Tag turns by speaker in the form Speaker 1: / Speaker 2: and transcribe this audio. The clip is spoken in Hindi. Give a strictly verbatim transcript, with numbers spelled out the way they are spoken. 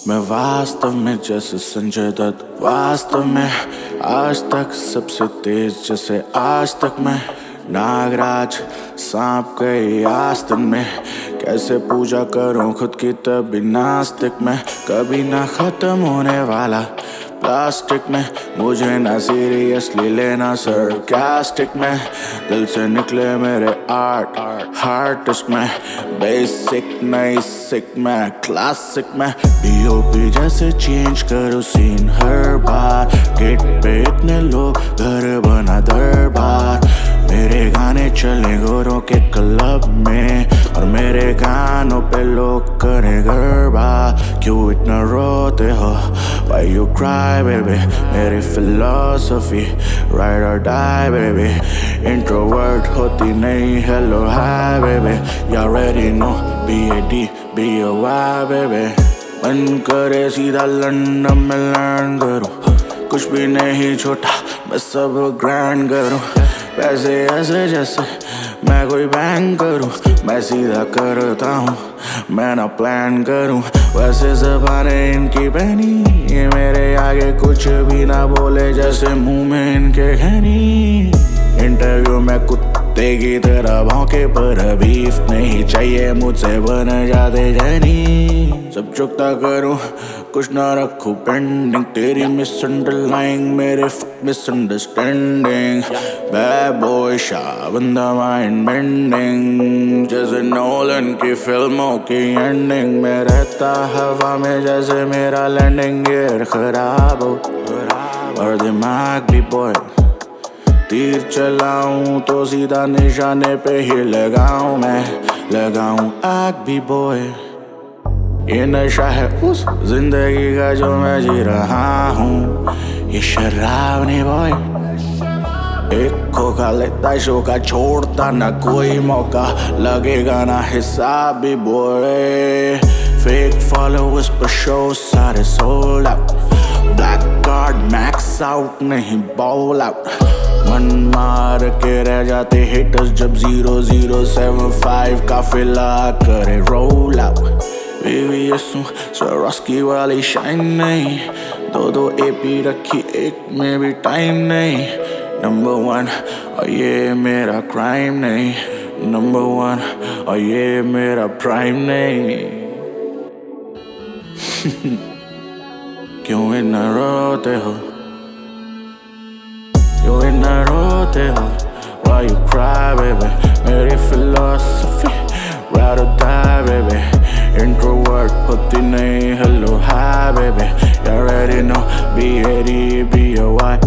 Speaker 1: मैं वास्तव में जैसे संजय दत्त, वास्तव में आज तक सबसे तेज जैसे आज तक मैं नागराज सांप गई आस्तीन में। कैसे पूजा करूं खुद की तभी नास्तिक में, कभी ना खत्म होने वाला प्लास्टिक में। मुझे ना सीरियसली लेना सरकास्टिक में, दिल से निकले मेरे आर्ट हार्टिस्ट में। बेसिक नहीं सिक में क्लासिक में, पीओपी जैसे चेंज करो सीन हर बार। गेट पे इतने लोग घर बना दरबार, मेरे गाने चले गोरों के क्लब में और मेरे गानों पे लोग करे गरबा। क्यों इतना रोते हो, why you cry baby? मेरी philosophy ride or die baby। Introvert होती नहीं hello hi baby, you already know B A D B A Y baby। मन करे सीधा लंदन में लैंड करूं, कुछ भी नहीं छोटा मैं सब ग्रैंड करूं। वैसे ऐसे जैसे मैं कोई बैंक करूं, मैं सीधा करता हूँ मैं ना प्लान करूं। वैसे ज़बानें इनकी बहनी, ये मेरे आगे कुछ भी ना बोले जैसे मुंह में इनके खैनी। इंटरव्यू में कुत्ते की तरह भौंके पर बीफ नहीं चाहिए मुझसे बन जाते जनी। सब चुकता करूं कुछ ना रखूं पेंडिंग, तेरी मिसअंडरलाइंग मेरे मिसअंडरस्टैंडिंग। बैड बॉय शाह बंदा माइंड बेंडिंग, जैसे नोलन की फिल्मों की एंडिंग में। रहता हवा में जैसे मेरा लैंडिंग गियर खराब हो और दिमाग भी बॉय। तीर चलाऊं तो सीधा निशाने पे ही लगाऊं मैं, लगाऊं आग भी बॉय। ये नशा है उस जिंदगी का जो मैं जी रहा हूँ, ये शराब नहीं बॉय। एक खोखा लेता शोका छोड़ता ना कोई मौका, लगेगा ना हिसाब भी बॉय। फेक फॉलोअर्स पर शो सारे sold out, black card max out नहीं बॉल आउट। मन मार के रह जाते हिटर्स जब जीरो जीरो सेवन फाइव काफिला करे रोल आउट। बेबी यसू स्वरास्की वाली शाइन नहीं, दो दो एपी रखी एक में भी टाइम नहीं। नंबर वन और ये मेरा क्राइम नहीं, नंबर वन और ये मेरा प्राइम नहीं। क्यों इतना रोते हो, क्यों इतना रोते हो? Why you cry baby? मेरी philosophy ride or die baby। Introvert होती नहीं hello hi baby, you already know B A D B A Y